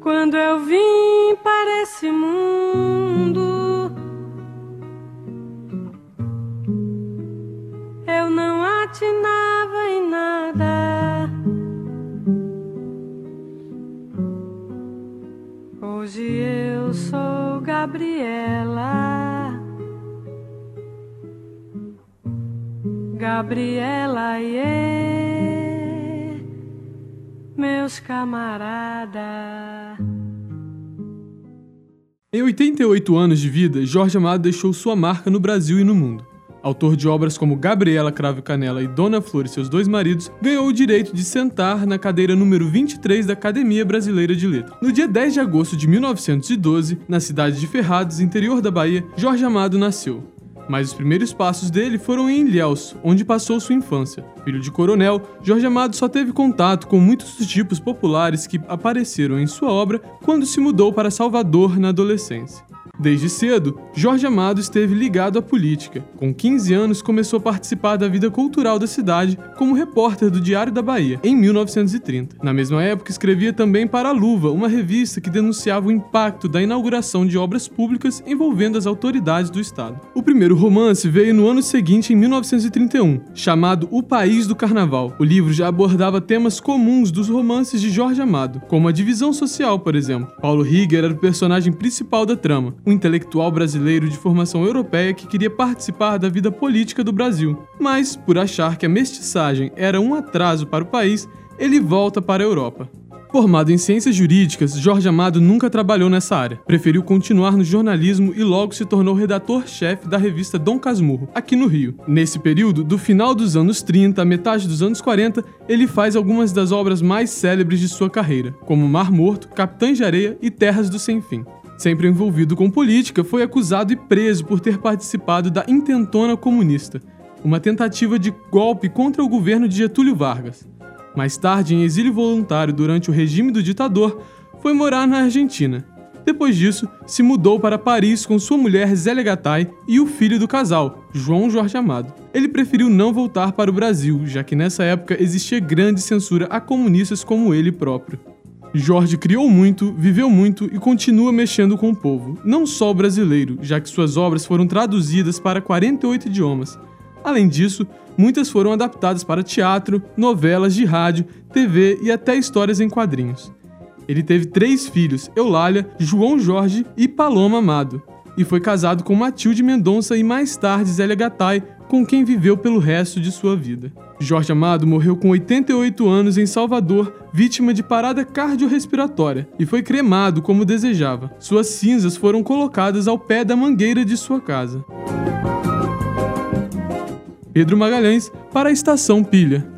Quando eu vim para esse mundo, eu não atinava em nada. Hoje eu sou Gabriela, Gabriela, meus camaradas. Em 88 anos de vida, Jorge Amado deixou sua marca no Brasil e no mundo. Autor de obras como Gabriela, Cravo e Canela e Dona Flor e seus dois maridos, ganhou o direito de sentar na cadeira número 23 da Academia Brasileira de Letras. No dia 10 de agosto de 1912, na cidade de Ferrados, interior da Bahia, Jorge Amado nasceu. Mas os primeiros passos dele foram em Ilhéus, onde passou sua infância. Filho de coronel, Jorge Amado só teve contato com muitos dos tipos populares que apareceram em sua obra quando se mudou para Salvador na adolescência. Desde cedo, Jorge Amado esteve ligado à política. Com 15 anos, começou a participar da vida cultural da cidade como repórter do Diário da Bahia, em 1930. Na mesma época, escrevia também para a Luva, uma revista que denunciava o impacto da inauguração de obras públicas envolvendo as autoridades do Estado. O primeiro romance veio no ano seguinte, em 1931, chamado O País do Carnaval. O livro já abordava temas comuns dos romances de Jorge Amado, como a divisão social, por exemplo. Paulo Rieger era o personagem principal da trama, um intelectual brasileiro de formação europeia que queria participar da vida política do Brasil. Mas, por achar que a mestiçagem era um atraso para o país, ele volta para a Europa. Formado em ciências jurídicas, Jorge Amado nunca trabalhou nessa área. Preferiu continuar no jornalismo e logo se tornou redator-chefe da revista Dom Casmurro, aqui no Rio. Nesse período, do final dos anos 30 à metade dos anos 40, ele faz algumas das obras mais célebres de sua carreira, como Mar Morto, Capitães de Areia e Terras do Sem Fim. Sempre envolvido com política, foi acusado e preso por ter participado da Intentona Comunista, uma tentativa de golpe contra o governo de Getúlio Vargas. Mais tarde, em exílio voluntário durante o regime do ditador, foi morar na Argentina. Depois disso, se mudou para Paris com sua mulher Zélia Gattai e o filho do casal, João Jorge Amado. Ele preferiu não voltar para o Brasil, já que nessa época existia grande censura a comunistas como ele próprio. Jorge criou muito, viveu muito e continua mexendo com o povo, não só o brasileiro, já que suas obras foram traduzidas para 48 idiomas. Além disso, muitas foram adaptadas para teatro, novelas de rádio, TV e até histórias em quadrinhos. Ele teve 3 filhos, Eulália, João Jorge e Paloma Amado, e foi casado com Matilde Mendonça e mais tarde Zélia Gattai, com quem viveu pelo resto de sua vida. Jorge Amado morreu com 88 anos em Salvador, vítima de parada cardiorrespiratória, e foi cremado como desejava. Suas cinzas foram colocadas ao pé da mangueira de sua casa. Pedro Magalhães, para a Estação Pilha.